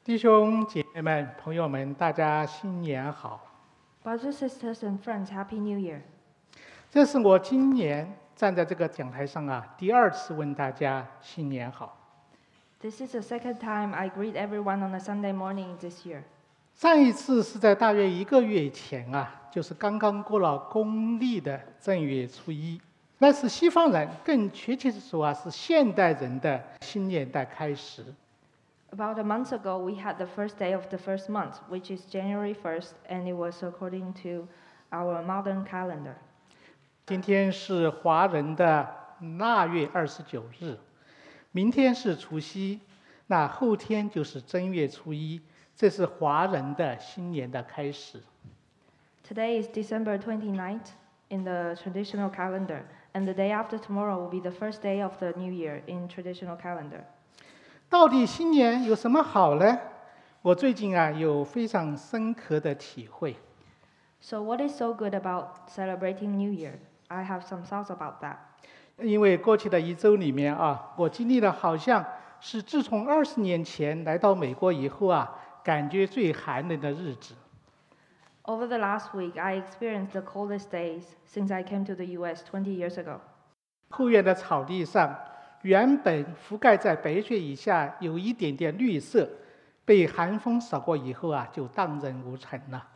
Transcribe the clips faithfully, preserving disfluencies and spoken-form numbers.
弟兄姐妹们、朋友们，大家新年好！ Brothers, sisters, and friends, Happy New Year! 这是我今年站在这个讲台上啊，第二次问大家新年好。 This is the second time I greet everyone on a Sunday morning this year. 上一次是在大约一个月前啊，就是刚刚过了公历的正月初一，那是西方人，更确切的说啊，是现代人的新年的开始。 About a month ago, we had the first day of the first month, which is January first, and it was according to our modern calendar. 今天是华人的腊月二十九日，明天是除夕，那后天就是正月初一，这是华人的新年的开始。 Today is December twenty-ninth in the traditional calendar, and the day after tomorrow will be the first day of the new year in traditional calendar. 到底新年有什么好呢？我最近啊有非常深刻的体会。 So what is so good about celebrating New Year? I have some thoughts about that. 因为过去的一周里面啊，我经历了好像是自从二十年前来到美国以后啊，感觉最寒冷的日子。 Over the last week, I experienced the coldest days since I came to the U S twenty years ago. 后院的草地上，原本覆盖在白雪以下有一点点绿色，被寒风扫过以后啊，就荡然无存了。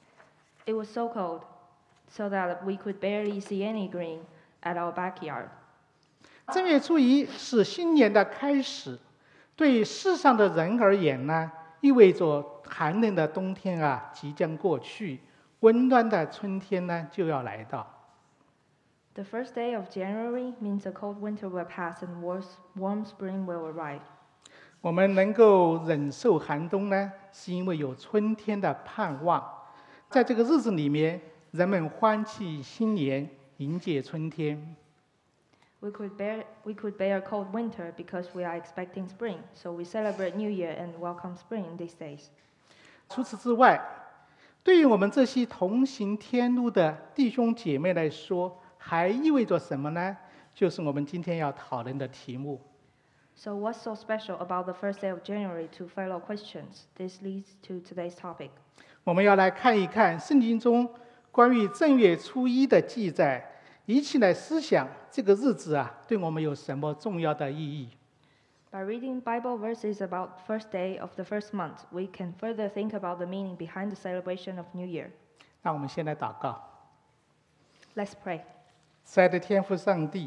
It was so cold, so that we could barely see any green at our backyard. 正月初一是新年的开始，对世上的人而言呢，意味着寒冷的冬天啊即将过去，温暖的春天呢就要来到。 The first day of January means the cold winter will pass and warm warm spring will arrive. 我们能够忍受寒冬呢，是因为有春天的盼望。在这个日子里面，人们欢庆新年，迎接春天。 We could bear we could bear cold winter because we are expecting spring, so we celebrate New Year and welcome spring these days. 除此之外，对于我们这些同行天路的弟兄姐妹来说，还意味着什么呢？就是我们今天要讨论的题目。 So what's so special about the first day of January to fellow Christians? This leads to today's topic. 我们要来看一看圣经中关于正月初一的记载，一起来思想这个日子啊，对我们有什么重要的意义。 By reading Bible verses about first day of the first month, we can further think about the meaning behind the celebration of New Year. 那我们先来祷告。 Let's pray. 慈爱的天父上帝，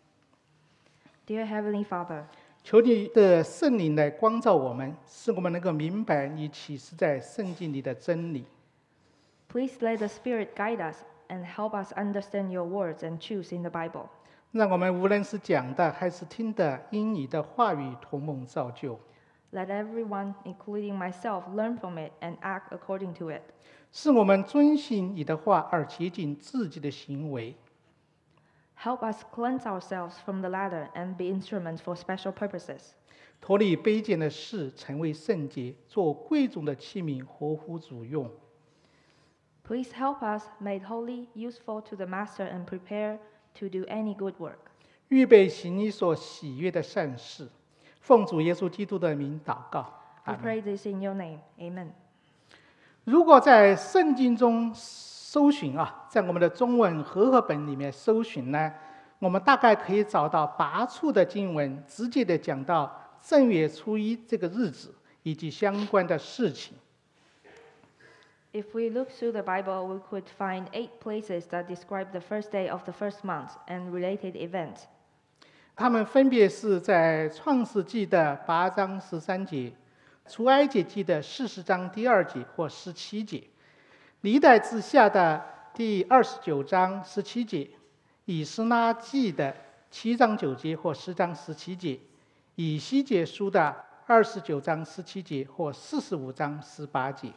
Dear Heavenly Father, 求你的圣灵来光照我们，使我们能够明白你启示在圣经里的真理。 please let the Spirit guide us and help us understand your words and truths in the Bible. 让我们无论是讲的还是听的，因你的话语同蒙造就， Let everyone, including myself, learn from it and act according to it. 使我们遵行你的话而洁净自己的行为。 Help us cleanse ourselves from the latter and be instruments for special purposes. 脱离卑贱的事，成为圣洁，做贵重的器皿，合乎主用。 Please help us, made holy, useful to the Master, and prepare to do any good work. 预备行你所喜悦的善事，奉主耶稣基督的名祷告。 We 阿门。 pray this in your name. Amen. 如果在圣经中搜寻啊，在我们的中文和合本里面搜寻呢，我们大概可以找到八处的经文，直接的讲到正月初一这个日子以及相关的事情。 If we look through the Bible, we could find eight places that describe the first day of the first month and related events. 它们分别是在创世纪的八章十三节，出埃及记的四十章第二节或十七节，历代志下的第二十九章十七节，以斯拉记的七章九节或十章十七节，以西结书的二十九章十七节或四十五章十八节。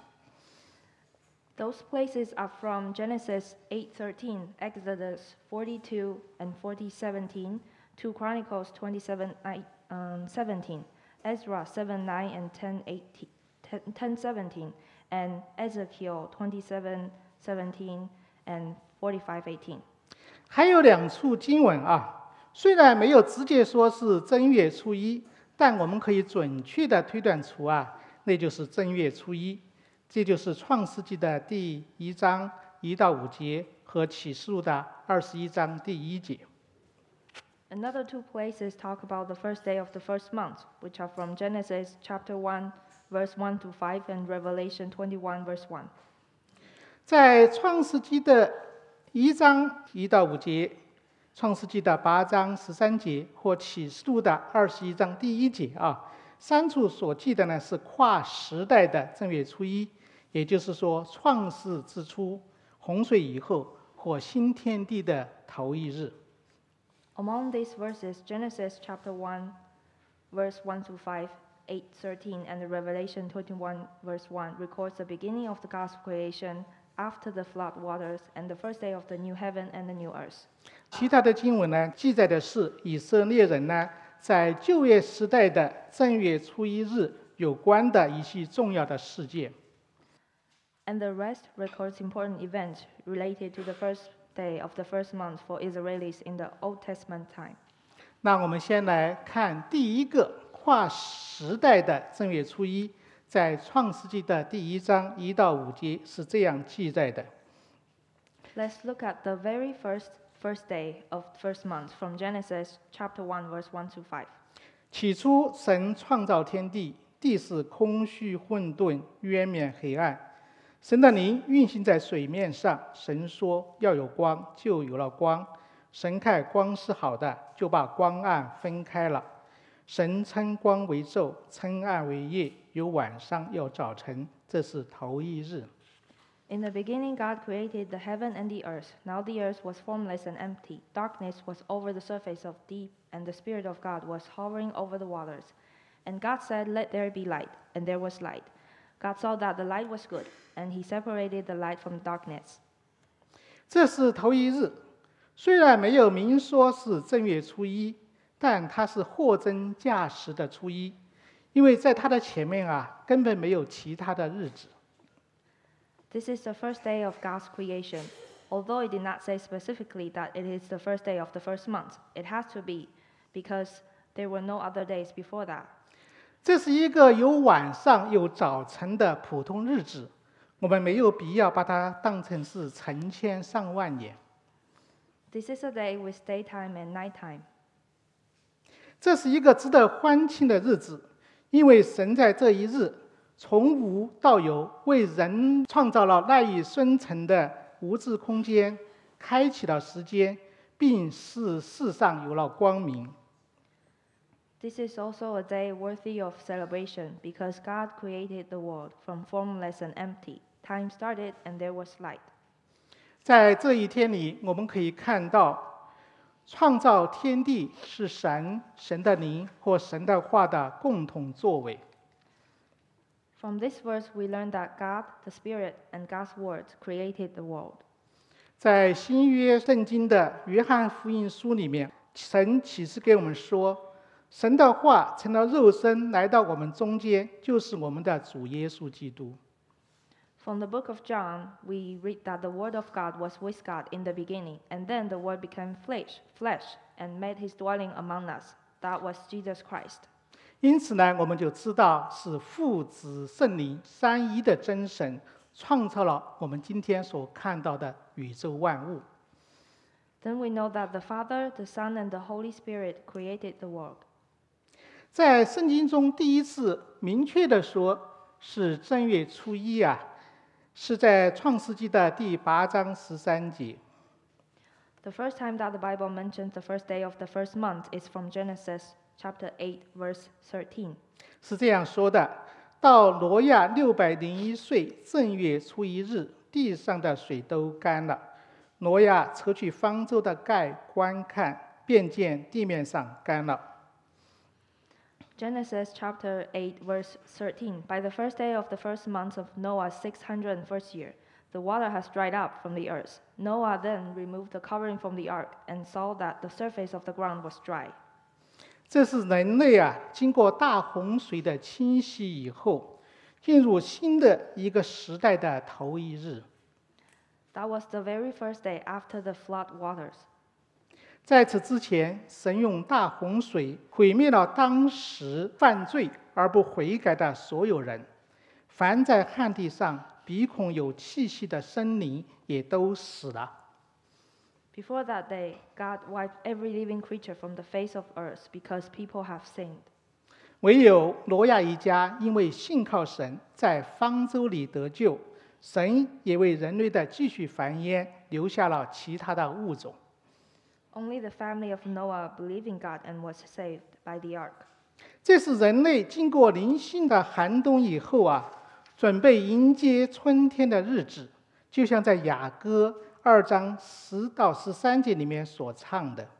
Those places are from Genesis eight thirteen, Exodus forty-two and forty seventeen, two Chronicles twenty-seven um, seventeen, Ezra seven nine and ten eighteen, ten seventeen, and Ezekiel twenty-seven seventeen and forty-five eighteen. 还有两处经文啊，虽然没有直接说是正月初一，但我们可以准确的推断出啊， 那就是正月初一。这就是创世纪的第一章一到五节和启示录的二十一章第一节。 Another two places talk about the first day of the first month, which are from Genesis chapter one, verse one to five, and Revelation twenty-one, verse one. 在创世纪的一章一到五节，创世纪的八章十三节或启示录的二十一章第一节啊，三处所记的呢是跨时代的正月初一，也就是说创世之初、洪水以后或新天地的头一日。 Among these verses, Genesis chapter one, verse one to five, eight, thirteen, and Revelation twenty-one, verse one records the beginning of the God's creation after the flood waters and the first day of the new heaven and the new earth. 其他的经文呢，记载的是以色列人呢在旧约时代的正月初一日有关的一些重要的事件。 And the rest records important events related to the first day of the first month for Israelis in the Old Testament time. 那我们先来看第一个跨时代的正月初一，在创世纪的第一章一到五节是这样记载的。 Let's look at the very first first day of first month from Genesis chapter one, verse one to five. 起初，神创造天地，地是空虚混沌，渊面黑暗。神的灵运行在水面上，神说要有光，就有了光。神看光是好的，就把光暗分开了。神称光为昼，称暗为夜，有晚上，有早晨，这是头一日。 In the beginning, God created the heaven and the earth. Now the earth was formless and empty. Darkness was over the surface of deep, and the Spirit of God was hovering over the waters. And God said, "Let there be light," and there was light. God saw that the light was good, and he separated the light from darkness. 这是头一日，虽然没有明说是正月初一，但它是货真价实的初一，因为在它的前面啊，根本没有其他的日子。 This is the first day of God's creation. Although it did not say specifically that it is the first day of the first month, it has to be, because there were no other days before that. 这是一个有晚上有早晨的普通日子，我们没有必要把它当成是成千上万年。 This is a day with daytime and nighttime. 这是一个值得欢庆的日子，因为神在这一日从无到有，为人创造了赖以生存的无质空间，开启了时间，并使世上有了光明。 This is also a day worthy of celebration, because God created the world from formless and empty. Time started and there was light. 在这一天里，我们可以看到，创造天地是神、神的灵或神的话的共同作为。 From this verse, we learn that God, the Spirit, and God's words created the world. 在新约圣经的约翰福音书里面，神启示给我们说，神的话成了肉身来到我们中间，就是我们的主耶稣基督。 From the book of John, we read that the Word of God was with God in the beginning, and then the Word became flesh, flesh, and made his dwelling among us. That was Jesus Christ. 因此呢，我们就知道是父子圣灵三一的真神创造了我们今天所看到的宇宙万物。 Then we know that the Father, the Son, and the Holy Spirit created the world. 在圣经中第一次明确的说是正月初一啊，是在创世纪的第八章十三节。 The first time that the Bible mentions the first day of the first month is from Genesis chapter eight, verse thirteen. 是这样说的：到挪亚六百零一岁正月初一日，地上的水都干了。挪亚扯去方舟的盖观看，便见地面上干了。 Genesis chapter eight, verse thirteen. By the first day of the first month of Noah's six hundred first year, the water has dried up from the earth. Noah then removed the covering from the ark and saw that the surface of the ground was dry. 这是人类啊，经过大洪水的侵袭以后，进入新的一个时代的头一日。 That was the very first day after the flood waters. 在此之前，神用大洪水毁灭了当时犯罪而不悔改的所有人， 凡在旱地上鼻孔有气息的生灵也都死了。 Before that day, God wiped every living creature from the face of earth because people have sinned. 唯有挪亚一家因为信靠神，在方舟里得救，神也为人类的继续繁衍留下了其他的物种。 Only the family of Noah believed in God and was saved by the ark. 这是人类经过零星的寒冬以后啊，准备迎接春天的日子，就像在雅歌二章十到十三节里面所唱的。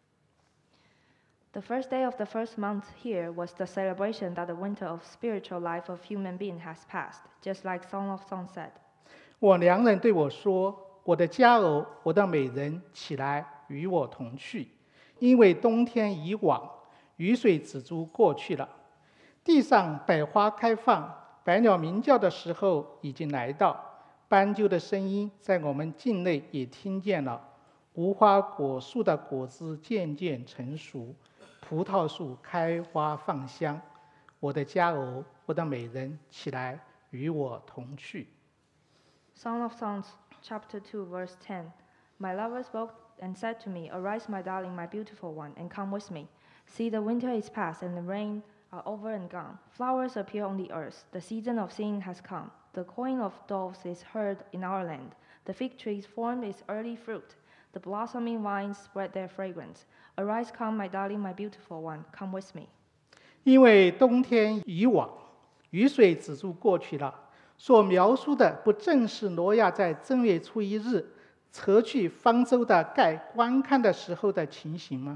The first day of the first month here was the celebration that the winter of spiritual life of human being has passed, just like Song of Songs said. 我良人对我说：“我的佳偶，我的美人，起来与我同去，因为冬天已往，雨水止住过去了，地上百花开放，百鸟鸣叫的时候已经来到，斑鸠的声音在我们境内也听见了，无花果树的果子渐渐成熟。” 葡萄树开花放香，我的佳偶，我的美人，起来与我同去。 Song of Songs, chapter two, verse ten. My lover spoke and said to me, Arise, my darling, my beautiful one, and come with me. See, the winter is past, and the rain are over and gone. Flowers appear on the earth. The season of singing has come. The cawing of doves is heard in our land. The fig trees form its early fruit. The blossoming vines spread their fragrance. Arise, come, my darling, my beautiful one, come with me. 因为冬天已往，雨水止住过去了。所描述的不正是挪亚在正月初一日撤去方舟的盖观看的时候的情形吗？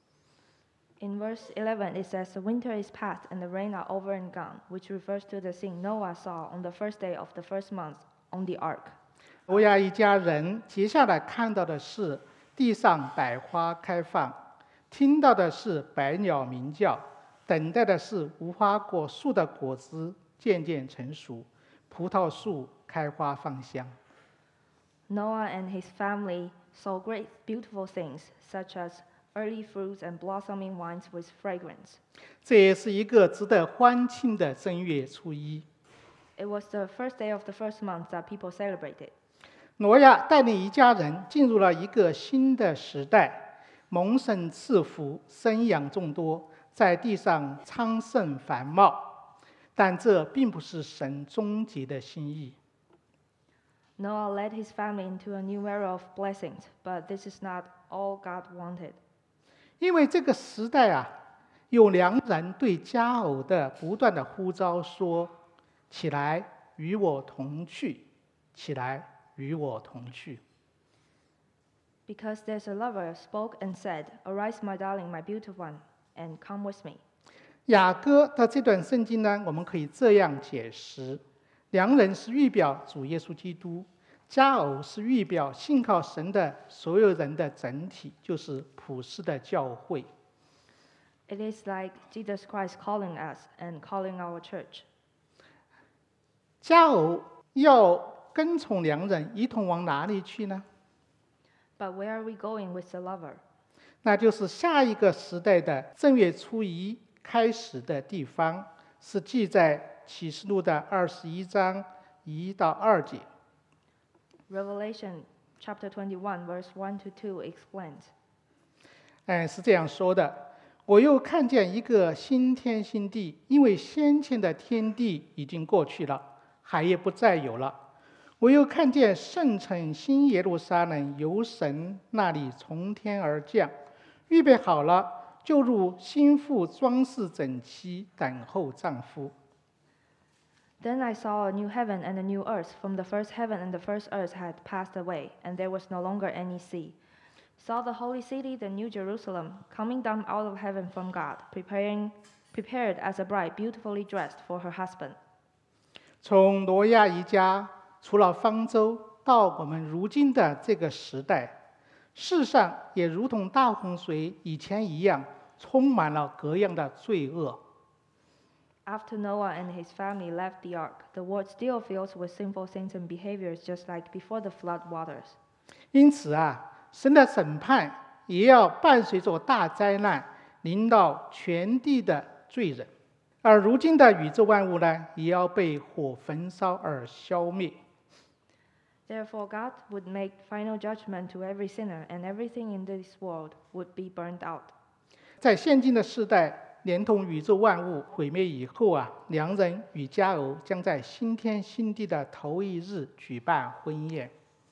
In verse eleven, it says, The winter is past and the rain are over and gone, which refers to the scene Noah saw on the first day of the first month on the ark. 挪亚一家人接下来看到的是地上百花开放，听到的是百鸟鸣叫，等待的是无花果树的果子渐渐成熟，葡萄树开花放香。 Noah and his family saw great beautiful things, such as early fruits and blossoming vines with fragrance. 这也是一个值得欢庆的正月初一。 It was the first day of the first month that people celebrated. 挪亚带领一家人进入了一个新的时代，蒙神赐福，生养众多，在地上昌盛繁茂。但这并不是神终极的心意。 Noah led his family into a new era of blessings, but this is not all God wanted. 因为这个时代啊，有良人对佳偶的不断的呼召说：“起来，与我同去，起来，与我同去。” Because there's a lover spoke and said, Arise, my darling, my beautiful one, and come with me. 雅歌的这段圣经呢，我们可以这样解释：良人是预表主耶稣基督，佳偶是预表信靠神的所有人的整体，就是普世的教会。 It is like Jesus Christ calling us and calling our church. 佳偶要跟从良人，一同往哪里去呢？ But where are we going with the lover? 那就是下一个时代的正月初一开始的地方，是记在启示录的二十一章一到二节。 Revelation chapter twenty-one, verse one to two explains. 哎，是这样说的：我又看见一个新天新地，因为先前的天地已经过去了，海也不再有了。我又看见圣城新耶路撒冷由神那里从天而降，预备好了，就如新妇装饰整齐，等候丈夫。 Then I saw a new heaven and a new earth, from the first heaven and the first earth had passed away, and there was no longer any sea. Saw the holy city, the new Jerusalem, coming down out of heaven from God, preparing, prepared as a bride beautifully dressed for her husband. 从挪亚一家除了方舟，到我们如今的这个时代，世上也如同大洪水以前一样，充满了各样的罪恶。 After Noah and his family left the ark, the world still fills with sinful things and behaviors just like before the flood waters. 因此啊，神的审判也要伴随着大灾难临到全地的罪人。 而如今的宇宙万物呢，也要被火焚烧而消灭。 Therefore, God would make final judgment to every sinner, and everything in this world would be burned out. 在现今的世代，连同宇宙万物毁灭以后啊，良人与佳偶将在新天新地的头一日举办婚宴。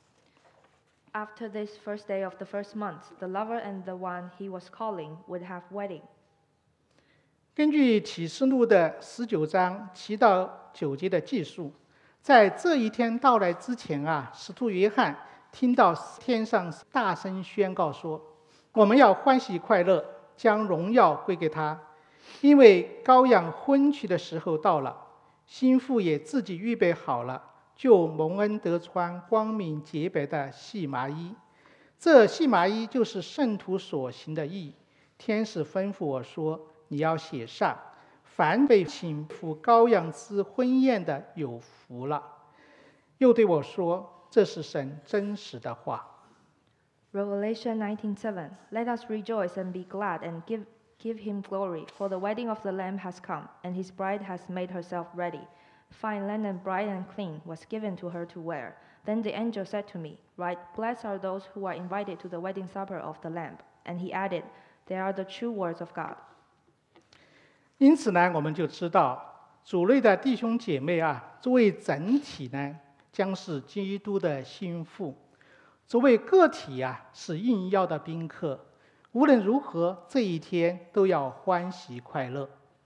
After this first day of the first month, the lover and the one he was calling would have wedding. 根据启示录的十九章七到九节的记述，在这一天到来之前啊，使徒约翰听到天上大声宣告说：“我们要欢喜快乐，将荣耀归给他，因为羔羊婚娶的时候到了，新妇也自己预备好了，就蒙恩得穿光明洁白的细麻衣。这细麻衣就是圣徒所行的义。天使吩咐我说，你要写上，凡被请赴羔羊之婚宴的有福了。又对我说，这是神真实的话。” Revelation nineteen seven. Let us rejoice and be glad and give, give him glory, for the wedding of the Lamb has come, and his bride has made herself ready. Fine linen, bright and clean, was given to her to wear. Then the angel said to me, Write, blessed are those who are invited to the wedding supper of the Lamb. And he added, They are the true words of God. 因此呢，我们就知道主内的弟兄姐妹啊，作为整体呢，将是基督的心腹；作为个体啊，是应邀的宾客。无论如何，这一天都要欢喜快乐。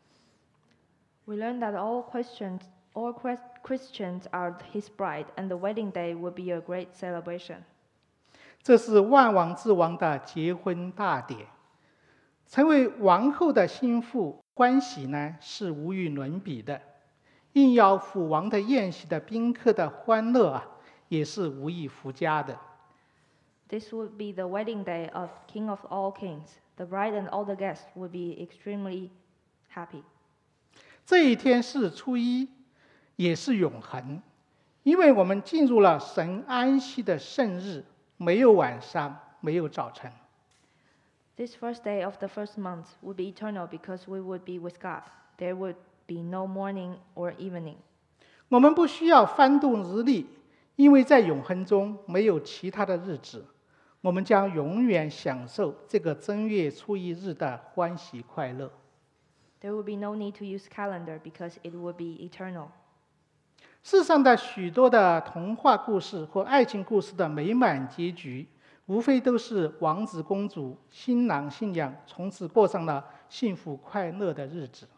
We learn that all Christians, all Christians are his bride, and the wedding day will be a great celebration. 这是万王之王的结婚大典。成为王后的心腹，欢喜呢是无与伦比的；应邀赴王的宴席的宾客的欢乐啊，也是无以复加的。 This would be the wedding day of King of all kings. The bride and all the guests would be extremely happy. 这一天是初一，也是永恒，因为我们进入了神安息的圣日，没有晚上，没有早晨。 This first day of the first month would be eternal because we would be with God. There would be no morning or evening. 我们不需要翻动日历，因为在永恒中没有其他的日子。我们将永远享受这个正月初一日的欢喜快乐。 There would be no need to use calendar because it would be eternal. 世上的许多的童话故事或爱情故事的美满结局，无非都是王子公主、新郎新娘从此过上了幸福快乐的日子。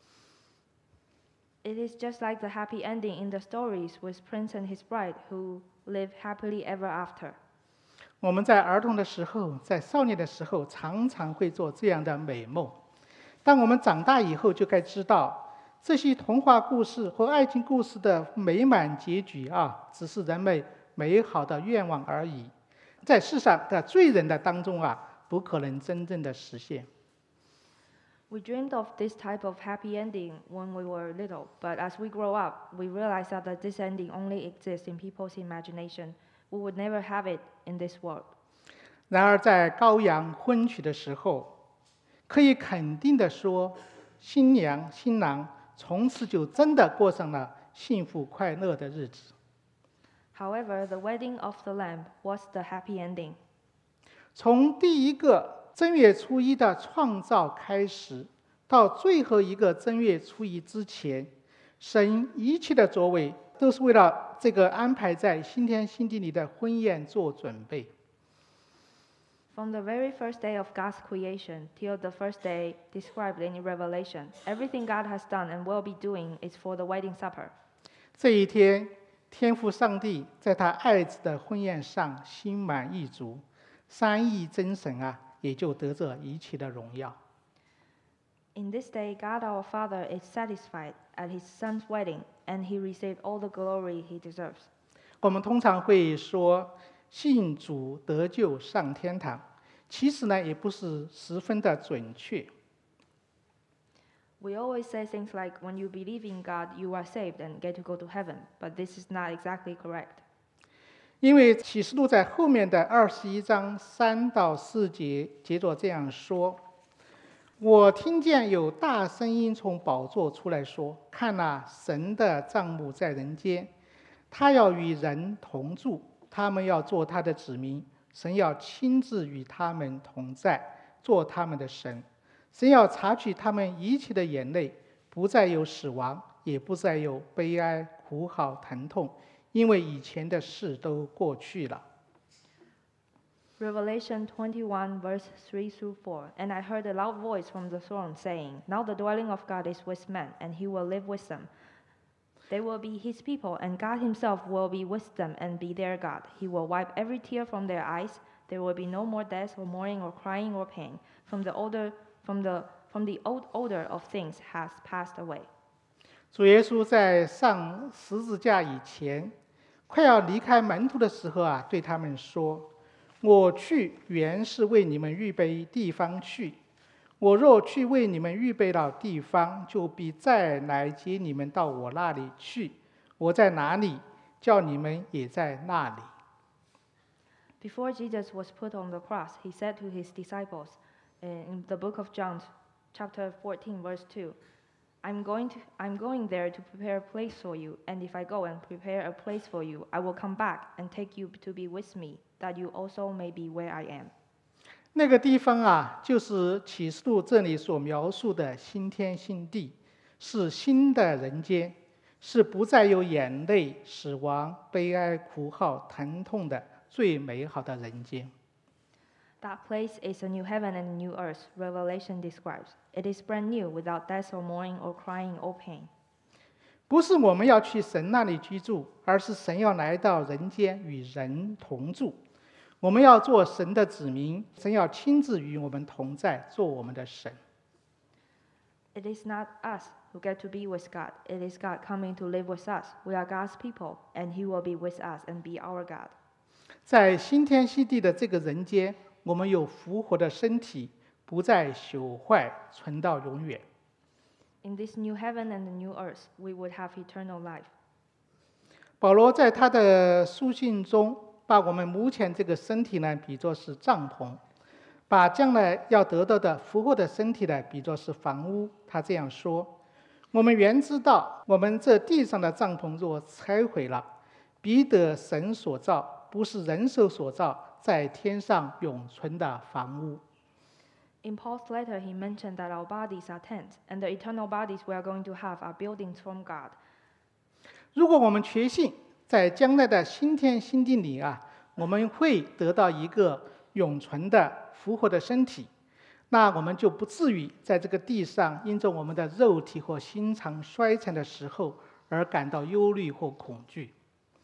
It is just like the happy ending in the stories with Prince and his bride who live happily ever after. 我们在儿童的时候，在少年的时候，常常会做这样的美梦。当我们长大以后，就该知道，这些童话故事或爱情故事的美满结局啊，只是人们美好的愿望而已，在世上的罪人的当中啊，不可能真正的实现。 We dreamed of this type of happy ending when we were little, but as we grow up, we realize that this ending only exists in people's imagination. We would never have it in this world. 然而，在羔羊婚娶的时候，可以肯定地说，新娘新郎从此就真的过上了幸福快乐的日子。 However, the wedding of the Lamb was the happy ending. 从第一个正月初一的创造开始，到最后一个正月初一之前，神一切的作为都是为了这个安排在新天新地里的婚宴做准备。 From the very first day of God's creation till the first day described in Revelation, everything God has done and will be doing is for the wedding supper. 这一天，天父上帝在他爱子的婚宴上心满意足，三一真神啊，也就得着一切的荣耀。 In this day, God our Father is satisfied at his Son's wedding, and he received all the glory he deserves. 我们通常会说信主得救上天堂，其实呢，也不是十分的准确。 We always say things like, when you believe in God, you are saved and get to go to heaven, but this is not exactly correct. 因为启示录在后面的二十一章三到四节，接着这样说： 我听见有大声音从宝座出来说：看哪，神的帐幕在人间，他要与人同住，他们要做他的子民，神要亲自与他们同在，做他们的神。神要擦去他们一切的眼泪，不再有死亡，也不再有悲哀、哭嚎、疼痛，因为以前的事都过去了。 Revelation twenty-one, verse three through four. And I heard a loud voice from the throne saying, Now the dwelling of God is with men, and he will live with them. They will be his people, and God himself will be with them and be their God. He will wipe every tear from their eyes. There will be no more death or mourning or crying or pain. From the older, from the from the old order of things has passed away. 主耶稣在上十字架以前，快要离开门徒的时候啊，对他们说：我去原是为你们预备地方去，我若去为你们预备了地方，就必再来接你们到我那里去。我在哪里，叫你们也在那里。 Before Jesus was put on the cross, he said to his disciples in the book of John, chapter fourteen, verse two, I'm going, to, I'm going there to prepare a place for you, and if I go and prepare a place for you, I will come back and take you to be with me, that you also may be where I am. 那个地方啊，就是启示录这里所描述的新天新地，是新的人间，是不再有眼泪、死亡、悲哀、哭号、疼痛的最美好的人间。 That place is a new heaven and a new earth, Revelation describes. It is brand new, without death or mourning or crying or pain. 不是我们要去神那里居住，而是神要来到人间与人同住。我们要做神的子民，神要亲自与我们同在，做我们的神。 It is not us who get to be with God. It is God coming to live with us. We are God's people, and he will be with us and be our God. 在新天新地的这个人间，我们有复活的身体，不再朽坏，存到永远。 In this new heaven and the new earth, we would have eternal life. 保罗在他的书信中，把我们目前这个身体呢，比作是帐篷，把将来要得到的复活的身体呢，比作是房屋。他这样说：我们原知道，我们这地上的帐篷若拆毁了，必得神所造，不是人手所造，在天上永存的房屋。 In Paul's letter, he mentioned that our bodies are tents, and the eternal bodies we are going to have are buildings from God. 如果我们确信在将来的新天新地里啊，我们会得到一个永存的复活的身体，那我们就不至于在这个地上因着我们的肉体或心肠衰残的时候而感到忧虑或恐惧。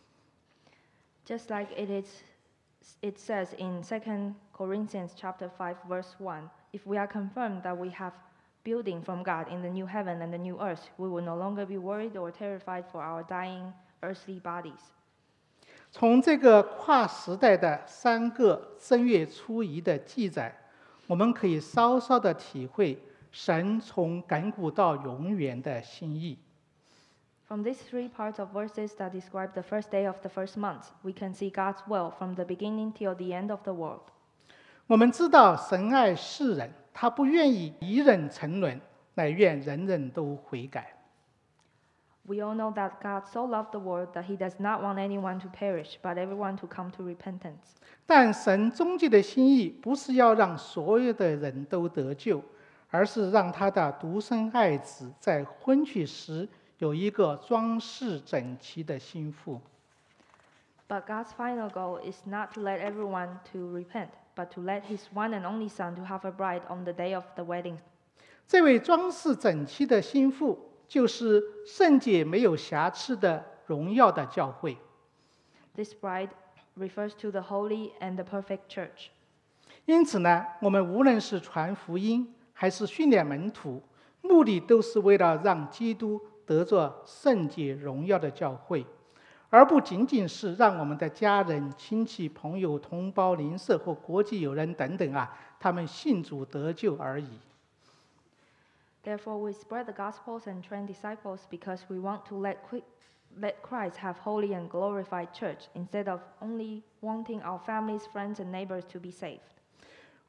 Just like it is, it says in Second Corinthians chapter five, verse one, if we are confirmed that we have building from God in the new heaven and the new earth, we will no longer be worried or terrified for our dying earthly bodies. 从这个跨时代的三个正月初一的记载，我们可以稍稍的体会神从亘古到永远的心意。 From these three parts of verses that describe the first day of the first month, we can see God's will from the beginning till the end of the world. 我们知道神爱世人，他不愿意一人沉沦，乃愿人人都悔改。 We all know that God so loved the world that he does not want anyone to perish, but everyone to come to repentance. 但神终极的心意不是要让所有的人都得救，而是让他的独生爱子在婚娶时有一个装饰整齐的心腹。 But God's final goal is not to let everyone to repent, but to let his one and only Son to have a bride on the day of the wedding. 这位装饰整齐的心腹，就是圣洁没有瑕疵的荣耀的教会。 This bride refers to the holy and the perfect church. 因此呢，我们无论是传福音，还是训练门徒，目的都是为了让基督得着圣洁荣耀的教会，而不仅仅是让我们的家人、亲戚、朋友、同胞、邻舍或国际友人等等啊，他们信主得救而已。 Therefore, we spread the gospels and train disciples because we want to let, let Christ have holy and glorified church instead of only wanting our families, friends, and neighbors to be saved.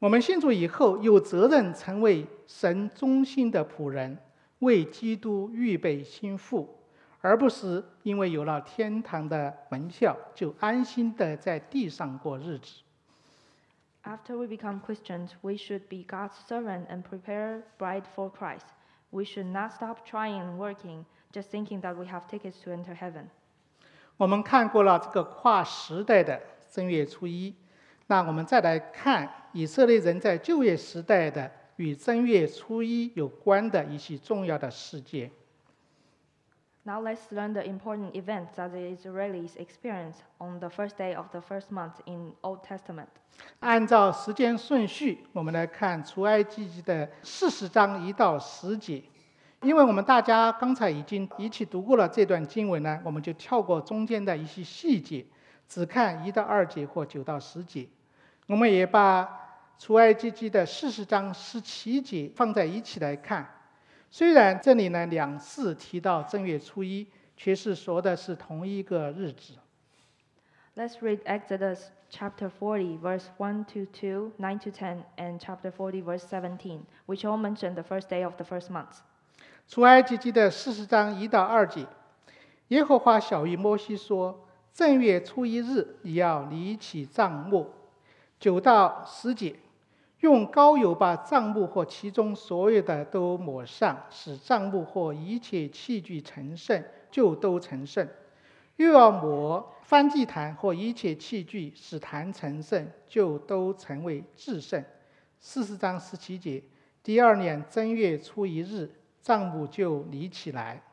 我们信主以后，有责任成为神忠心的仆人，为基督预备心腹，而不是因为有了天堂的门票，就安心的在地上过日子。 After we become Christians, we should be God's servant and prepare bride for Christ. We should not stop trying and working, just thinking that we have tickets to enter heaven. 我们看过了这个跨时代的正月初一，那我们再来看以色列人在旧约时代的与正月初一有关的一些重要的事件。 Now let's learn the important events that the Israelis experienced on the first day of the first month in Old Testament. 按照时间顺序，我们来看出埃及记的四十章一到十节。因为我们大家刚才已经一起读过了这段经文呢，我们就跳过中间的一些细节，只看一到二节或九到十节。我们也把出埃及记的四十章十七节放在一起来看。虽然这里呢两次提到正月初一，却是说的是同一个日子。 Let's read Exodus chapter forty, verse one to two, nine to ten, and chapter forty, verse seventeen, which all mention the first day of the first month. 出埃及记的四十章一到二节，耶和华晓谕摩西说：正月初一日，你要离起帐幕。九到十节，用膏油把帐幕或其中所有的都抹上，使帐幕或一切器具成圣，就都成圣。又要抹燔祭坛或一切器具，使坛成圣，就都成为至圣。四十章十七节，第二年正月初一日，帐幕就立起来。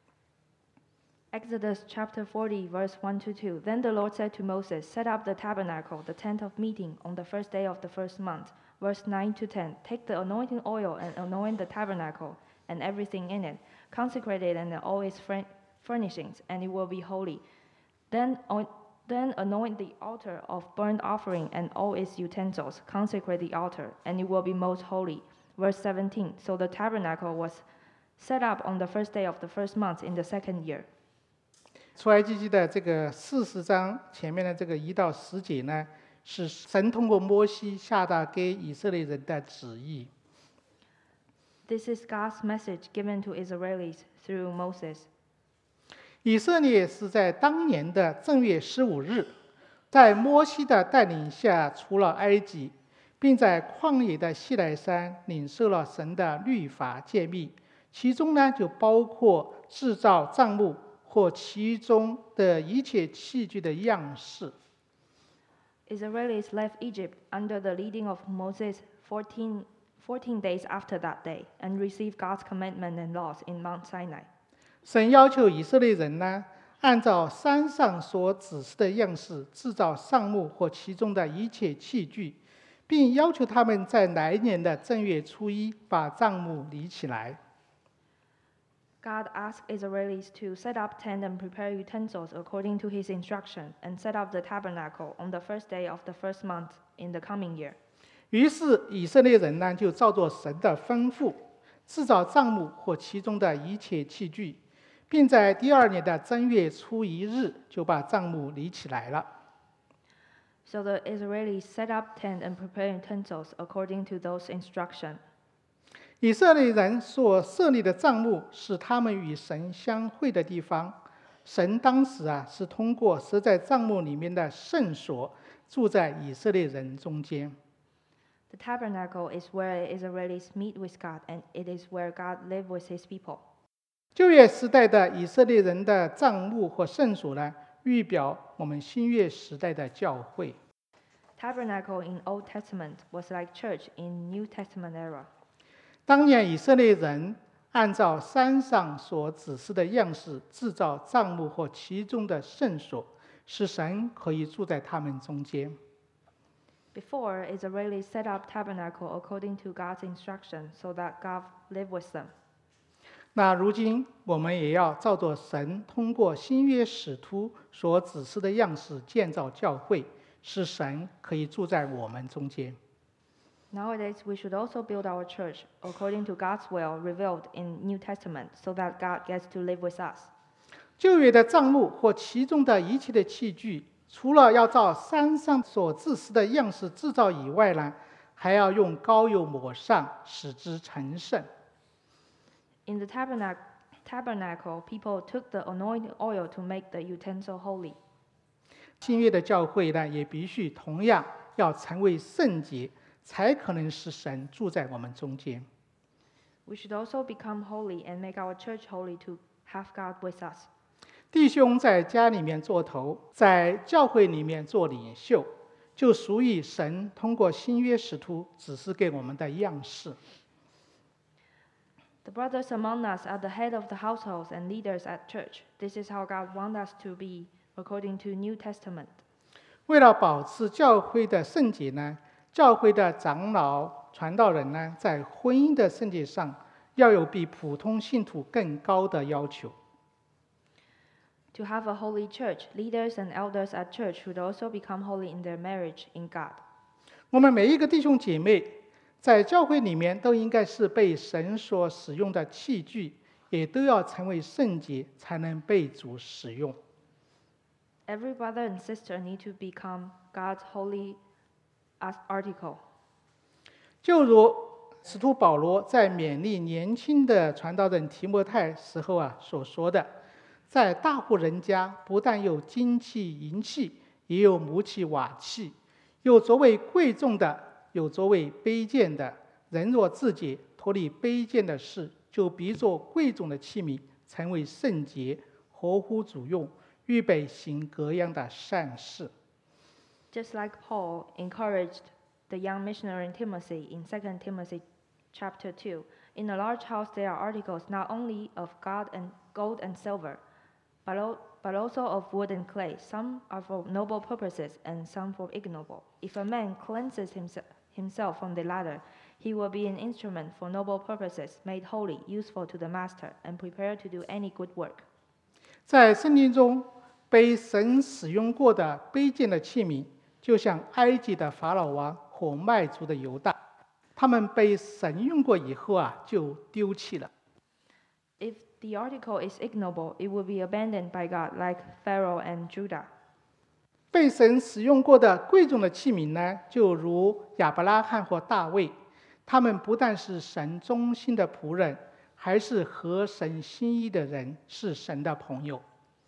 Exodus chapter forty, verse one to two. Then the Lord said to Moses, Set up the tabernacle, the tent of meeting, on the first day of the first month. Verse nine to ten. Take the anointing oil and anoint the tabernacle and everything in it. Consecrate it and all its furnishings, and it will be holy. Then, then anoint the altar of burnt offering and all its utensils. Consecrate the altar, and it will be most holy. Verse seventeen. So the tabernacle was set up on the first day of the first month in the second year. 出埃及记的这个四十章前面的这个一到十节呢，是神通过摩西下达给以色列人的旨意。 This is God's message given to Israelis through Moses. 以色列是在当年的正月十五日，在摩西的带领下出了埃及，并在旷野的西奈山领受了神的律法诫命，其中呢就包括制造帐幕或其中的一切器具的样式。 Israelis left Egypt under the leading of Moses fourteen, fourteen days after that day and received God's commandment and laws in Mount Sinai. 神要求以色列人呢，按照山上所指示的样式制造帐幕或其中的一切器具，并要求他们在来年的正月初一把帐幕立起来。 God asked Israelis to set up tent and prepare utensils according to his instruction, and set up the tabernacle on the first day of the first month in the coming year. 于是以色列人呢，就照着神的吩咐，制造帐幕或其中的一切器具，并在第二年的正月初一日就把帐幕立起来了。 So the Israelis set up tent and prepare utensils according to those instructions. 以色列人所设立的帐幕是他们与神相会的地方。神当时啊，是通过设在帐幕里面的圣所，住在以色列人中间。 The tabernacle is where Israelis meet with God, and it is where God lives with his people. 旧约时代的以色列人的帐幕或圣所呢，预表我们新约时代的教会。 Tabernacle in Old Testament was like church in New Testament era. 当年以色列人按照山上所指示的样式制造帐幕或其中的圣所，使神可以住在他们中间。 Before, Israelis set up tabernacle according to God's instruction, so that God lived with them. 那如今我们也要照着神通过新约使徒所指示的样式建造教会，使神可以住在我们中间。 Nowadays, we should also build our church according to God's will revealed in New Testament, so that God gets to live with us. 旧约的帐幕或其中的一切的器具，除了要照山上所指示的样式制造以外呢， 还要用膏油抹上，使之成圣。 In the tabernacle, tabernacle, people took the anointing oil to make the utensil holy. 新约的教会呢，也必须同样要成为圣洁，才可能使神住在我们中间。 We should also become holy and make our church holy to have God with us. 弟兄在家里面做头，在教会里面做领袖，就属于神通过新约使徒指示给我们的样式。 The brothers among us are the head of the households and leaders at church. This is how God wants us to be according to New Testament. 为了保持教会的圣洁呢，教会的长老、传道人呢，在婚姻的圣洁上要有比普通信徒更高的要求。 To have a holy church, leaders and elders at church should also become holy in their marriage in God. 我们每一个弟兄姐妹在教会里面都应该是被神所使用的器具，也都要成为圣洁，才能被主使用。 Every brother and sister need to become God's holy article. 就如使徒保罗在勉励年轻的传道人提摩太时候啊所说的，在大户人家不但有金器银器，也有木器瓦器，有作为贵重的，有作为卑贱的。人若自洁，脱离卑贱的事，就比作贵重的器皿，成为圣洁，合乎主用，预备行各样的善事。 Just like Paul encouraged the young missionary Timothy in Second Timothy chapter two, in a large house there are articles not only of God and gold and silver, but, al- but also of wood and clay. Some are for noble purposes and some for ignoble. If a man cleanses himself, himself from the latter, he will be an instrument for noble purposes, made holy, useful to the master, and prepared to do any good work. 在圣经中，被神使用过的卑贱的器皿，就像埃及的法老王和麦族的犹大，他们被神用过以后啊，就丢弃了。 If the article is ignoble, it will be abandoned by God, like Pharaoh and Judah. 被神使用过的贵重的器皿呢，就如亚伯拉罕或大卫，他们不但是神忠心的仆人，还是合神心意的人，是神的朋友。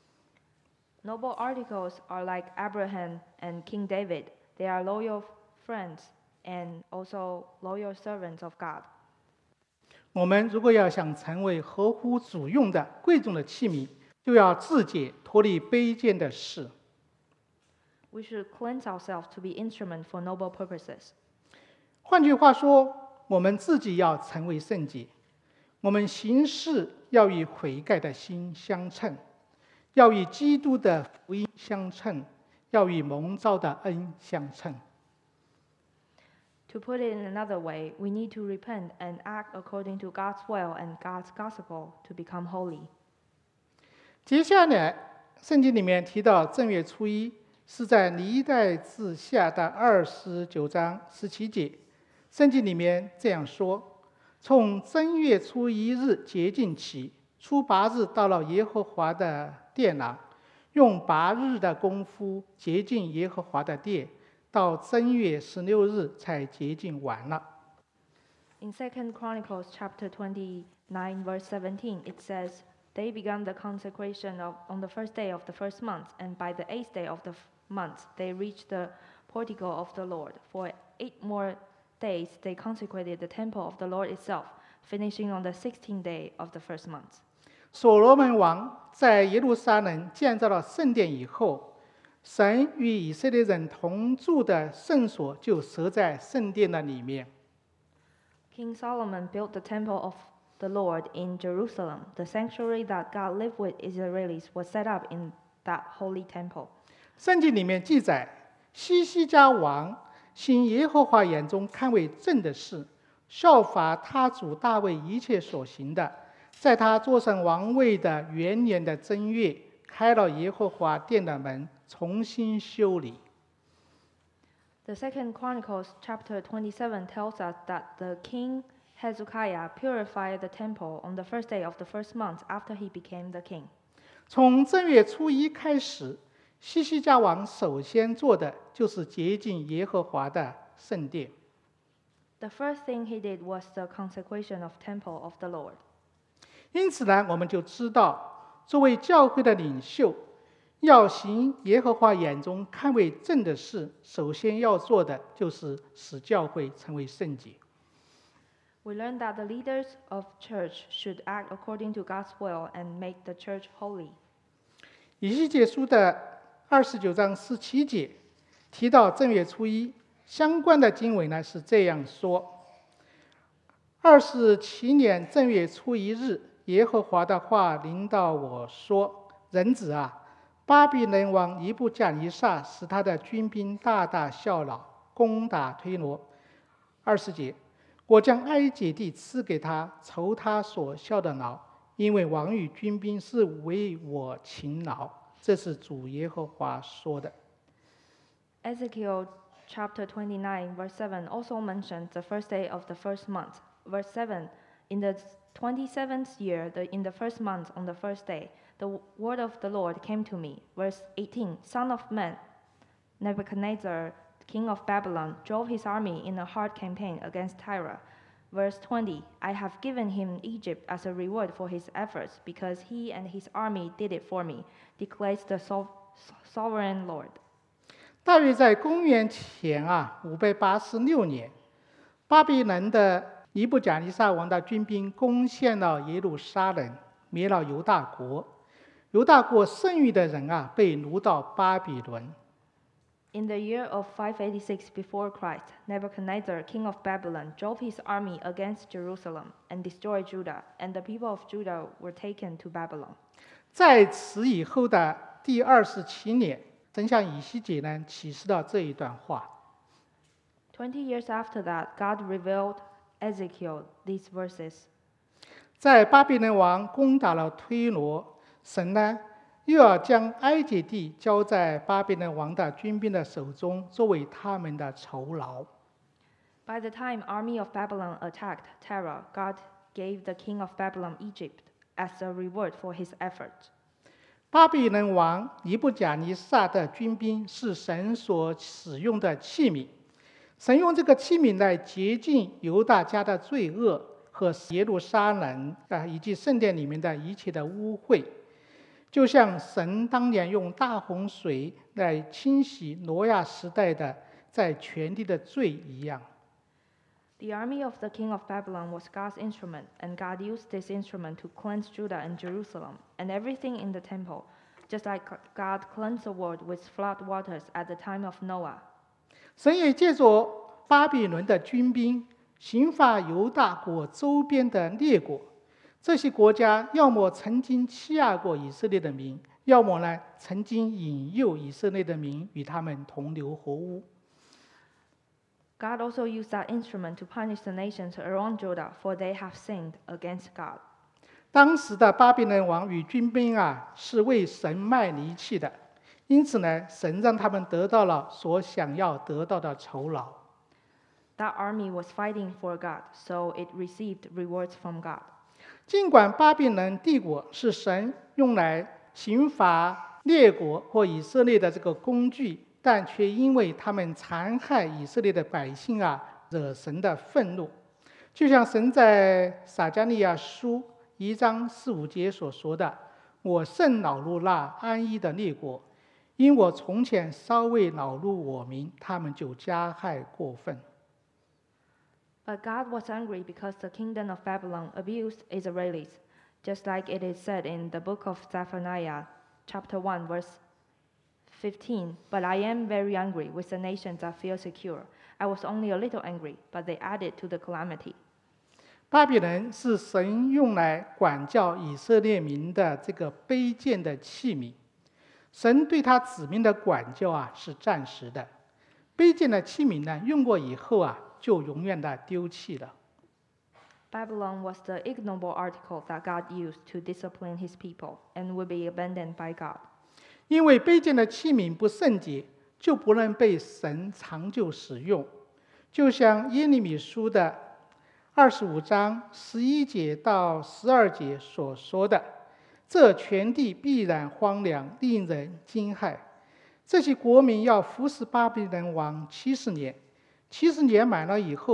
Noble articles are like Abraham and King David. They are loyal friends and also loyal servants of God. 我们如果要想成为合乎主用的贵重的器皿，就要自洁，脱离卑贱的事。 We should cleanse ourselves to be instrument for noble purposes. 换句话说，我们自己要成为圣洁，我们行事要与悔改的心相称，要与基督的福音相称，要与蒙召的恩相称。 To put it in another way, we need to repent and act according to God's will and God's gospel to become holy. 接下来，圣经里面提到正月初一，是在历代志下的二十九章十七节。圣经里面这样说：从正月初一日洁净起，初八日到了耶和华的殿廊，用八日的功夫洁净耶和华的殿，到正月十六日才洁净完了。 In Second Chronicles chapter twenty-nine, verse seventeen, it says, They began the consecration of, on the first day of the first month, and by the eighth day of the f- month they reached the portico of the Lord. For eight more days they consecrated the temple of the Lord itself, finishing on the sixteenth day of the first month. 所罗门王在耶路撒冷建造了圣殿以后，神与以色列人同住的圣所就设在圣殿的里面。 King Solomon built the temple of the Lord in Jerusalem. The sanctuary that God lived with Israelis was set up in that holy temple. 圣经里面记载，西西家王行耶和华眼中看为正的事，效法他主大卫一切所行的，在他坐上王位的元年的正月，开了耶和华殿的门，重新修理。 The Second Chronicles chapter twenty-seven tells us that the king Hezekiah purified the temple on the first day of the first month after he became the king. 从正月初一开始，西西家王首先做的就是洁净耶和华的圣殿。 The first thing he did was the consecration of temple of the Lord. 因此呢，我们就知道，作为教会的领袖，要行耶和华眼中看为正的事，首先要做的就是使教会成为圣洁。 We learn that the leaders of church should act according to God's will and make the church holy. 以西结书的二十九章十七节提到正月初一相关的经文呢，是这样说：二十七年正月初一日，耶和华的话临到我说：人子啊，巴比伦王尼布甲尼撒使他的军兵大大效劳，攻打推罗。二十节，我将埃及地赐给他，酬他所效的劳，因为王与军兵是为我勤劳。这是主耶和华说的。 Ezekiel chapter twenty-nine, verse seven also mentions the first day of the first month. Verse seven, in the twenty-seventh year, the, in the first month, on the first day, the word of the Lord came to me. Verse eighteen, Son of man, Nebuchadnezzar, king of Babylon, drove his army in a hard campaign against Tyre. Verse twenty, I have given him Egypt as a reward for his efforts, because he and his army did it for me, declares the so- sovereign Lord. 大约在公元前啊五百八十六年，巴比伦的尼布甲尼撒王的军兵攻陷了耶路撒冷，灭了犹大国。犹大国剩余的人啊，被掳到巴比伦。 In the year of five eighty-six before Christ, Nebuchadnezzar, king of Babylon, drove his army against Jerusalem and destroyed Judah, and the people of Judah were taken to Babylon. 在此以后的第二十七年，神向以西结呢启示了这一段话。 Twenty years after that, God revealed Ezekiel these verses. 在巴比伦王攻打了推罗，神呢又要将埃及地交在巴比伦王的军兵的手中，作为他们的酬劳。 By the time army of Babylon attacked Terah, God gave the king of Babylon Egypt as a reward for his effort. 巴比伦王尼布甲尼撒的军兵是神所使用的器皿，神用这个器皿来洁净犹大家的罪恶和耶路撒冷啊以及圣殿里面的一切的污秽。就像神当年用大洪水来清洗挪亚时代的在全地的罪一样。 The army of the king of Babylon was God's instrument, and God used this instrument to cleanse Judah and Jerusalem and everything in the temple, just like God cleansed the world with flood waters at the time of Noah. 神也借着巴比伦的军兵刑罚犹大国周边的列国。这些国家要么曾经欺压过以色列的民，要么呢曾经引诱以色列的民与他们同流合污。 God also used that instrument to punish the nations around Judah, for they have sinned against God. 当时的巴比伦王与军兵啊，是为神卖力气的，因此呢，神让他们得到了所想要得到的酬劳。 That army was fighting for God, so it received rewards from God. 尽管巴比伦帝国是神用来刑罚列国或以色列的这个工具，但却因为他们残害以色列的百姓啊，惹神的愤怒。就像神在撒迦利亚书一章四五节所说的：“我甚恼怒那安逸的列国，因我从前稍微恼怒我民，他们就加害过分。” But God was angry because the kingdom of Babylon abused Israelis, just like it is said in the book of Zephaniah, chapter one, verse fifteen. But I am very angry with the nations that feel secure. I was only a little angry, but they added to the calamity. 巴比伦是神用来管教以色列民的这个卑贱的器皿。神对他子民的管教啊是暂时的，卑贱的器皿呢用过以后啊就永远的丢弃了。 Babylon was the ignoble article that God used to discipline his people and would be abandoned by God. 因为卑贱的器皿不圣洁，就不能被神长久使用。就像耶利米书的二十五章十一节到十二节所说的：“这全地必然荒凉，令人惊骇。这些国民要服侍巴比伦王七十年，七十年满了以后，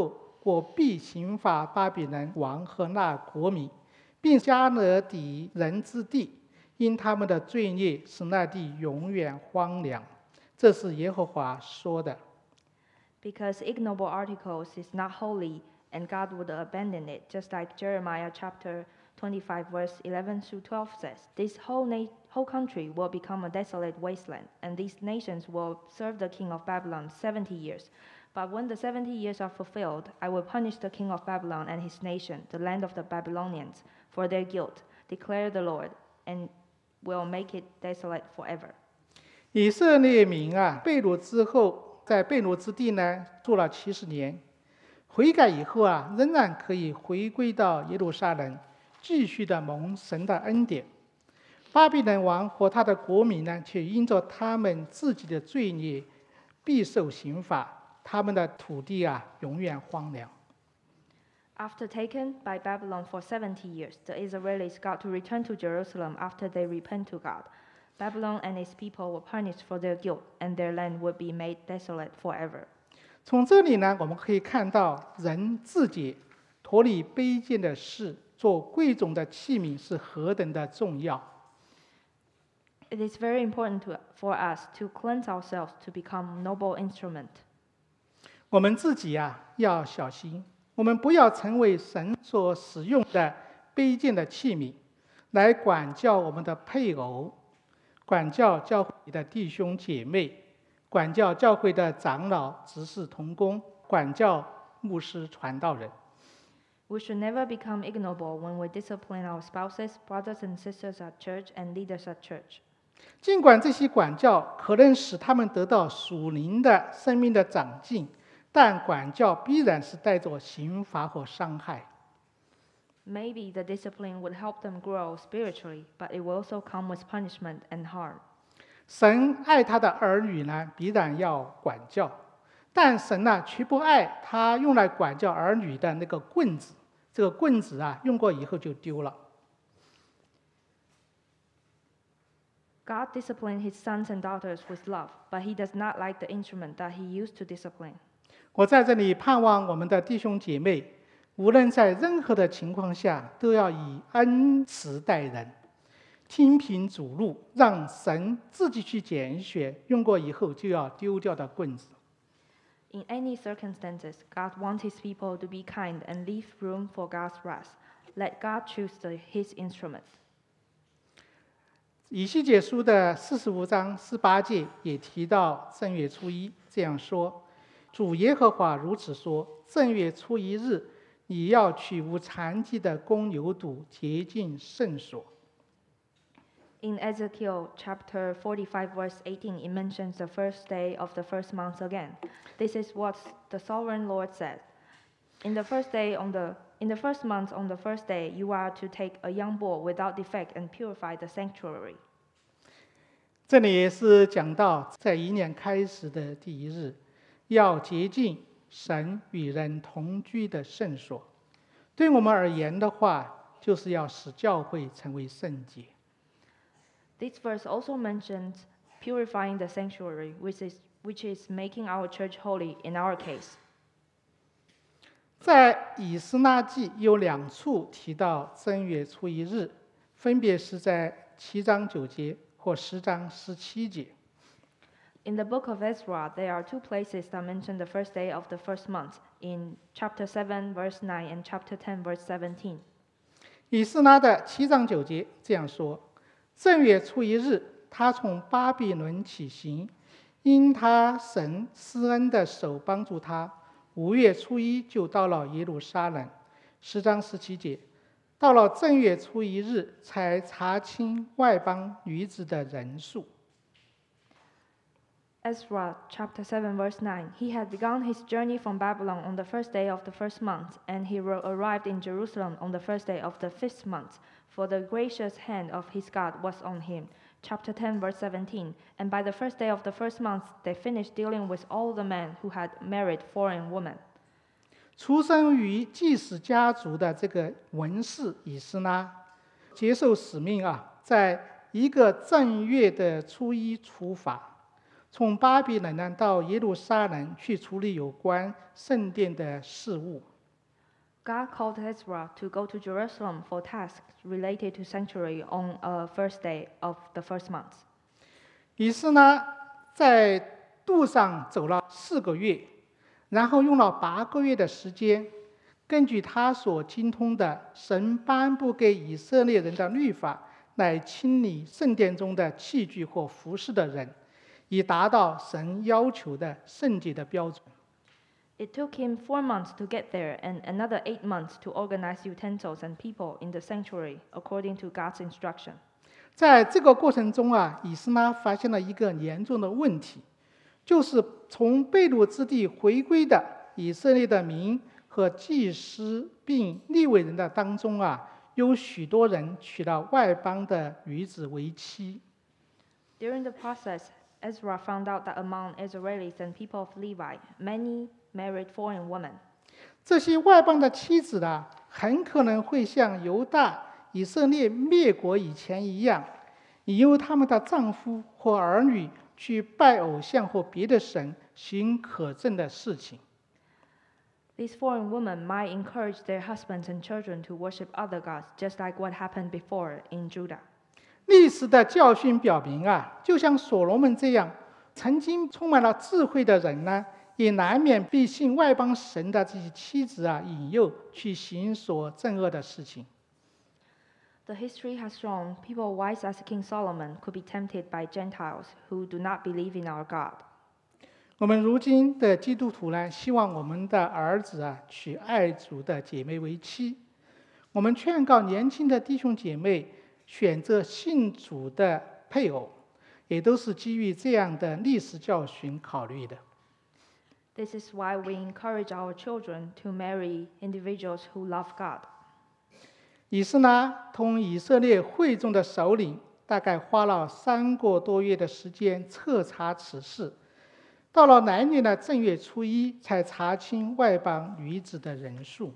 我必刑罚巴比伦王和那国民，并加勒底人之地，因他们的罪孽使那地永远荒凉。这是耶和华说的。 Because ignoble articles is not holy, and God would abandon it, just like Jeremiah chapter twenty-five, verse eleven through twelve says. This whole, na- whole country will become a desolate wasteland, and these nations will serve the king of Babylon seventy years. But when the seventy years are fulfilled, I will punish the king of Babylon and his nation, the land of the Babylonians, for their guilt, declare the Lord, and will make it desolate forever. 以色列民啊，被掳之后，在被掳之地呢住了七十年，悔改以后啊，仍然可以回归到耶路撒冷，继续的蒙神的恩典。巴比伦王和他的国民呢，却因着他们自己的罪孽，必受刑罚。他们的土地啊，永远荒凉。 After taken by Babylon for seventy years, the Israelis got to return to Jerusalem after they repent to God. Babylon and its people were punished for their guilt, and their land would be made desolate forever. 从这里呢，我们可以看到人自己脱离卑贱的事，做贵重的器皿是何等的重要。 It is very important to, for us to cleanse ourselves to become noble instrument. 我们自己啊要小心，我们不要成为神所使用的卑贱的器皿，来管教我们的配偶，管教教会的弟兄姐妹，管教教会的长老、执事、同工，管教牧师、传道人。 We should never become ignoble when we discipline our spouses, brothers and sisters at church, and leaders at church. 尽管这些管教可能使他们得到属灵的生命的长进，但管教必然是带着刑罚和伤害。 Maybe the discipline would help them grow spiritually, but it will also come with punishment and harm. 神爱他的儿女呢，必然要管教，但神呢，却不爱他用来管教儿女的那个棍子。这个棍子啊，用过以后就丢了。 God disciplined his sons and daughters with love, but he does not like the instrument that he used to discipline. 我在这里盼望我们的弟兄姐妹，无论在任何的情况下，都要以恩慈待人，听凭主怒，让神自己去拣选用过以后就要丢掉的棍子。 In any circumstances, God wants his people to be kind and leave room for God's wrath. Let God choose the, his instrument. 以西结书的四十五章十八节也提到正月初一这样说：主耶和华如此说，正月初一日，你要取无残疾的公牛犊洁净圣所。 In Ezekiel chapter forty-five, verse eighteen, it mentions the first day of the first month again. This is what the sovereign Lord said. In the first day on the in the first month on the first day, you are to take a young bull without defect and purify the sanctuary. 这里也是讲到，在一年开始的第一日，要洁净神与人同居的圣所。对我们而言的话，就是要使教会成为圣洁。 This verse also mentions purifying the sanctuary, which is, which is making our church holy in our case. 在以斯拉记有两处提到正月初一日，分别是在七章九节或十章十七节。 In the book of Ezra, there are two places that mention the first day of the first month, in chapter seven, verse nine, and chapter ten, verse seventeen. 以斯拉的七章九节这样说：正月初一日，他从巴比伦起行，因他神施恩的手帮助他，五月初一就到了耶路撒冷。十章十七节，到了正月初一日，才查清外邦女子的人数。 Ezra chapter seven, verse nine. He had begun his journey from Babylon on the first day of the first month, and he arrived in Jerusalem on the first day of the fifth month, for the gracious hand of his God was on him. Chapter ten, verse seventeen. And by the first day of the first month, they finished dealing with all the men who had married foreign women. 出生于祭司家族的这个文士以斯拉，接受使命啊，在一个正月的初一出发，从巴比伦呢到耶路撒冷去处理有关圣殿的事务。 God called Ezra to go to Jerusalem for tasks related to sanctuary on a first day of the first month. 于是呢，在路上走了四个月，然后用了八个月的时间，根据他所精通的神颁布给以色列人的律法，来清理圣殿中的器具或服饰的人，以达到神要求的圣洁的标准。 It took him four months to get there and another eight months to organize utensils and people in the sanctuary according to God's instruction. 在这个过程中啊，以斯拉发现了一个严重的问题，就是从被掳之地回归的以色列的民和祭司并利未人的当中啊，有许多人娶了外邦的女子为妻。 During the process, Ezra found out that among Israelis and people of Levi, many married foreign women. 这些外邦的妻子呢，很可能会像犹大、以色列灭国以前一样，引诱他们的丈夫或儿女去拜偶像或别的神，行可憎的事情。 These foreign women might encourage their husbands and children to worship other gods, just like what happened before in Judah. 历史的教训表明啊，就像所罗门这样曾经充满了智慧的人呢，也难免被信外邦神的这些妻子啊引诱去行所憎恶的事情。 The history has shown people wise as King Solomon could be tempted by Gentiles who do not believe in our God. 我们如今的基督徒呢，希望我们的儿子啊娶爱主的姐妹为妻。我们劝告年轻的弟兄姐妹选择信主的配偶，也都是基于这样的历史教训考虑的。 This is why we encourage our children to marry individuals who love God. 以斯拉同以色列会众的首领大概花了三个多月的时间彻查此事，到了来年的正月初一才查清外邦女子的人数。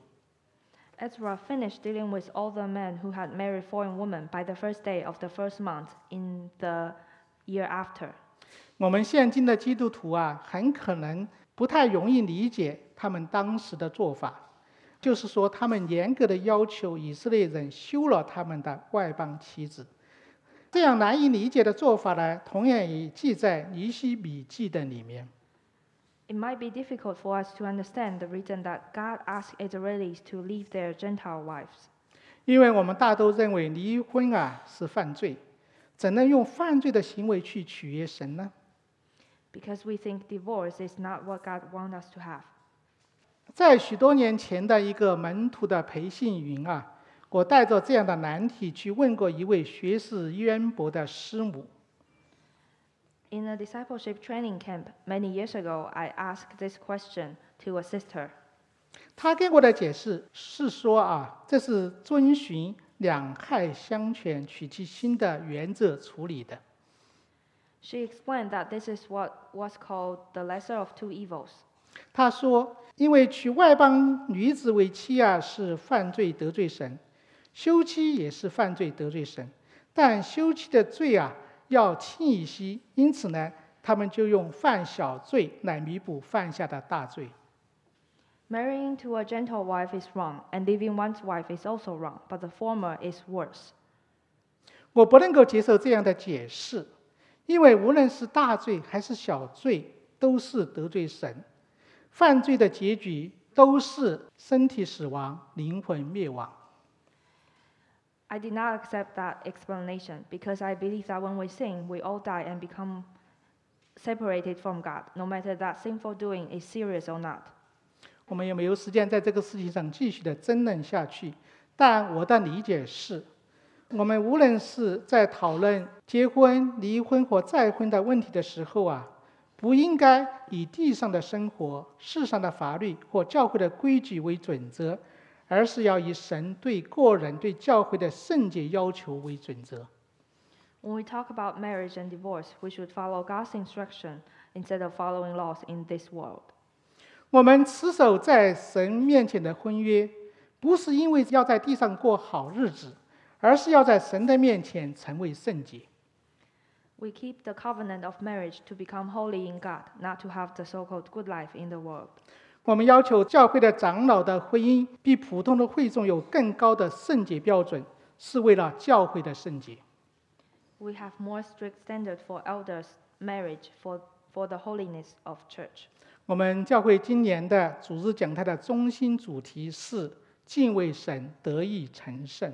Ezra finished dealing with all the men who had married foreign women by the first day of the first month in the year after. 我们现今的基督徒啊，很可能不太容易理解他们当时的做法，就是说他们严格的要求以色列人休了他们的外邦妻子。这样难以理解的做法呢，同样也记在尼希米记的里面。 It might be difficult for us to understand the reason that God asked Israelis to leave their Gentile wives. 因为我们大都认为离婚啊是犯罪，怎能用犯罪的行为去取悦神呢？ Because we think divorce is not what God wants us to have. 在许多年前的一个门徒的培训营啊，我带着这样的难题去问过一位学识渊博的师母。 In a discipleship training camp many years ago, I asked this question to a sister. 她给我的解释是说啊，这是遵循两害相权取其轻的原则处理的。 She explained that this is what was called the lesser of two evils. 她说，因为娶外邦女子为妻啊是犯罪得罪神，休妻也是犯罪得罪神，但休妻的罪啊要轻一些，因此呢，他们就用犯小罪来弥补犯下的大罪。 Marrying to a Gentile wife is wrong, and leaving one's wife is also wrong, but the former is worse. 我不能够接受这样的解释，因为无论是大罪还是小罪，都是得罪神。犯罪的结局都是身体死亡、灵魂灭亡。 I did not accept that explanation because I believe that when we sin, we all die and become separated from God, no matter that sinful doing is serious or not. 我们也没有时间在这个事情上继续的争论下去，但我的理解是，我们无论是在讨论结婚、离婚或再婚的问题的时候啊，不应该以地上的生活、世上的法律或教会的规矩为准则，而是要以神对个人、对教会的圣洁要求为准则。 When we talk about marriage and divorce, we should follow God's instruction instead of following laws in this world. 我们持守在神面前的婚约，不是因为要在地上过好日子，而是要在神的面前成为圣洁。 We keep the covenant of marriage to become holy in God, not to have the so-called good life in the world. 我们要求教会的长老的婚姻比普通的会众有更高的圣洁标准，是为了教会的圣洁。 We have more strict standard for elders' marriage for, for the holiness of church. 我们教会今年的主日讲台的中心主题是敬畏神，得以成圣。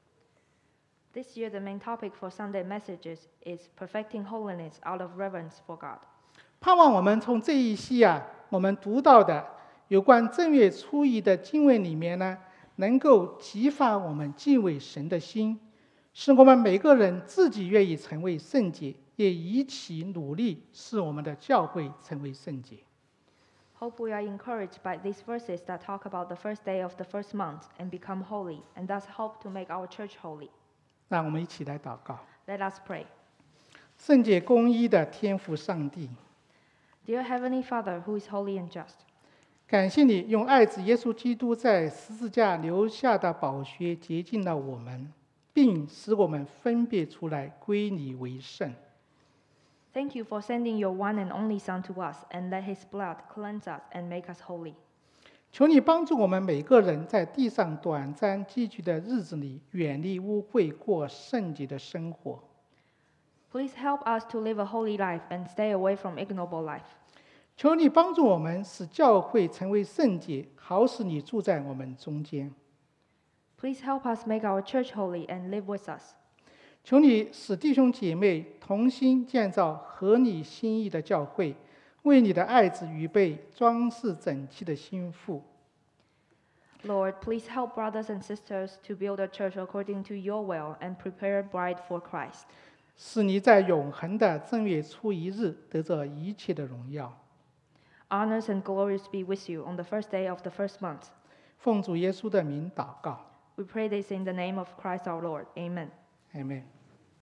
This year, the main topic for Sunday messages is perfecting holiness out of reverence for God. 盼望我们从这一期啊，我们读到的有关正月初一的经文里面呢，能够激发我们敬畏神的心，使我们每个人自己愿意成为圣洁，也一起努力使我们的教会成为圣洁。 Hope we are encouraged by these verses that talk about the first day of the first month and become holy, and thus help to make our church holy. 让我们一起来祷告。 Let us pray. 圣洁公义的天父上帝， Dear Heavenly Father, who is holy and just, 感谢你用爱子耶稣基督在十字架留下的宝血洁净了我们，并使我们分别出来归你为圣。 thank you for sending your one and only Son to us, and let his blood cleanse us and make us holy. 求你帮助我们每个人在地上短暂寄居的日子里，远离污秽，过圣洁的生活。 Please help us to live a holy life and stay away from ignoble life. 求你帮助我们，使教会成为圣洁，好使你住在我们中间。 Please help us make our church holy and live with us. 求你使弟兄姐妹同心建造合你心意的教会，为你的爱子预备装饰整齐的心腹。 Lord, please help brothers and sisters to build a church according to your will and prepare a bride for Christ. 使你在永恒的正月初一日得着一切的荣耀。 Honors and glories be with you on the first day of the first month. 奉主耶稣的名祷告 We pray this in the name of Christ our Lord. Amen. ，Amen。